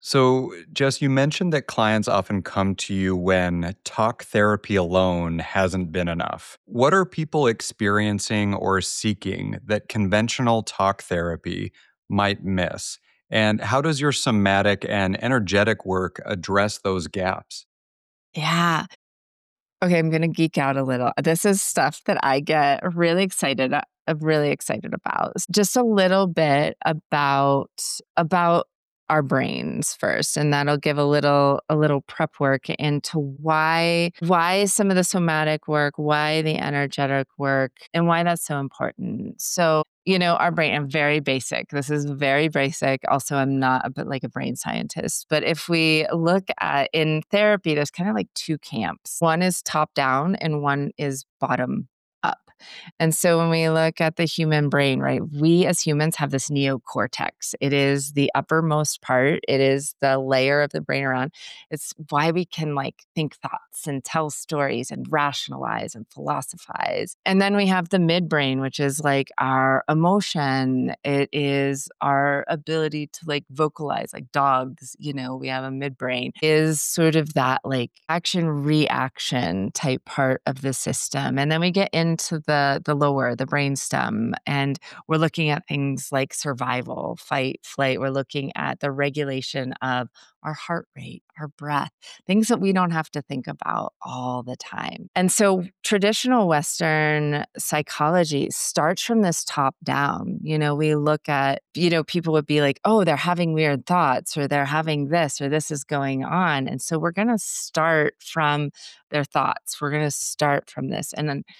So, Jess, you mentioned that clients often come to you when talk therapy alone hasn't been enough. What are people experiencing or seeking that conventional talk therapy might miss? And how does your somatic and energetic work address those gaps? Yeah. Okay, I'm gonna geek out a little. This is stuff that I get really excited about. Just a little bit about our brains first, and that'll give a little prep work into why some of the somatic work, why the energetic work, and why that's so important. So, our brain, I'm very basic. This is very basic. Also, I'm not a bit like a brain scientist. But if we look at in therapy, there's kind of like two camps. One is top down and one is bottom up. And so when we look at the human brain, right, we as humans have this neocortex. It is the uppermost part, it is the layer of the brain around. It's why we can like think thoughts and tell stories and rationalize and philosophize. And then we have the midbrain, which is like our emotion. It is our ability to like vocalize, like dogs, we have a midbrain, is sort of that like action reaction type part of the system. And then we get into the lower, the brainstem, and we're looking at things like survival, fight, flight. We're looking at the regulation of our heart rate, our breath, things that we don't have to think about all the time. And so traditional Western psychology starts from this top down. We look at, people would be like, oh, they're having weird thoughts or they're having this or this is going on. And so we're going to start from their thoughts. We're going to start from this. And then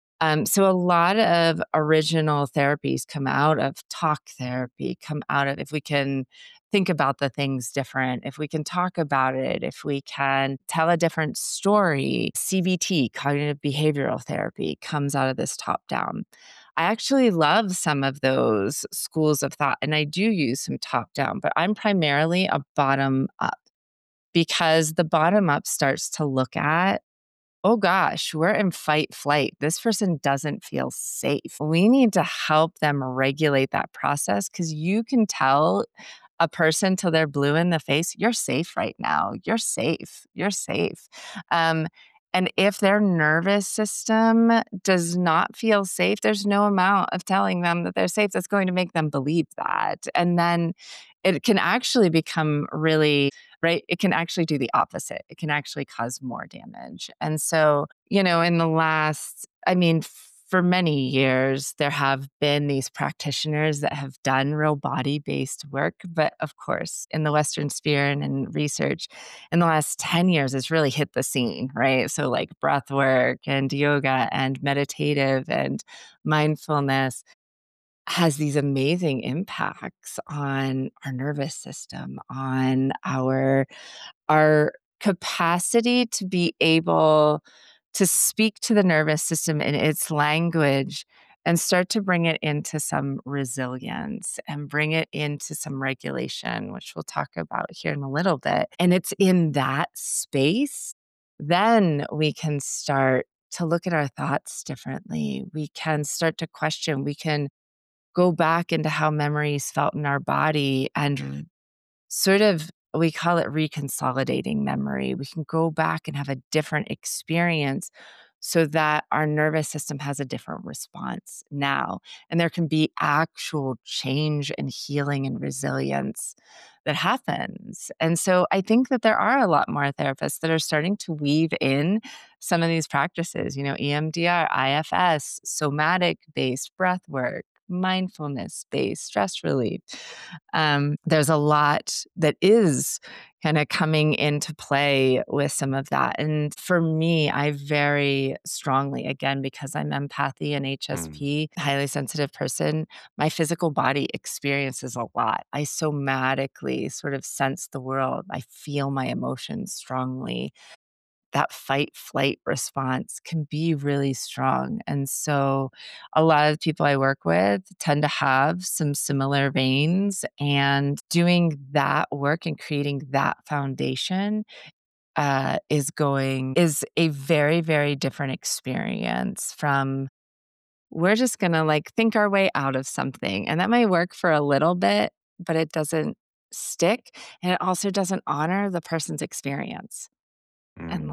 so a lot of original therapies come out of talk therapy, come out of if we can think about the things different, if we can talk about it, if we can tell a different story. CBT, cognitive behavioral therapy, comes out of this top down. I actually love some of those schools of thought, and I do use some top down, but I'm primarily a bottom up because the bottom up starts to look at, oh gosh, we're in fight flight. This person doesn't feel safe. We need to help them regulate that process because you can tell a person till they're blue in the face, you're safe right now. You're safe. You're safe. Um, and if their nervous system does not feel safe, there's no amount of telling them that they're safe that's going to make them believe that. And then it can actually become really right? It can actually do the opposite. It can actually cause more damage. And so, in the last, I mean, for many years, there have been these practitioners that have done real body based work. But of course, in the Western sphere and in research, in the last 10 years, it's really hit the scene, right? So, like breath work and yoga and meditative and mindfulness has these amazing impacts on our nervous system, on our capacity to be able to speak to the nervous system in its language and start to bring it into some resilience and bring it into some regulation, which we'll talk about here in a little bit. And it's in that space, then we can start to look at our thoughts differently. We can start to question, we can go back into how memories felt in our body and sort of we call it reconsolidating memory. We can go back and have a different experience so that our nervous system has a different response now. And there can be actual change and healing and resilience that happens. And so I think that there are a lot more therapists that are starting to weave in some of these practices, EMDR, IFS, somatic based breath work, mindfulness based stress relief. There's a lot that is kind of coming into play with some of that. And for me, I very strongly, again, because I'm empathy and Mm. HSP, highly sensitive person, my physical body experiences a lot. I somatically sort of sense the world. I feel my emotions strongly. That fight flight response can be really strong. And so a lot of people I work with tend to have some similar veins, and doing that work and creating that foundation is a very, very different experience from we're just gonna like think our way out of something. And that might work for a little bit, but it doesn't stick, and it also doesn't honor the person's experience. Mm. And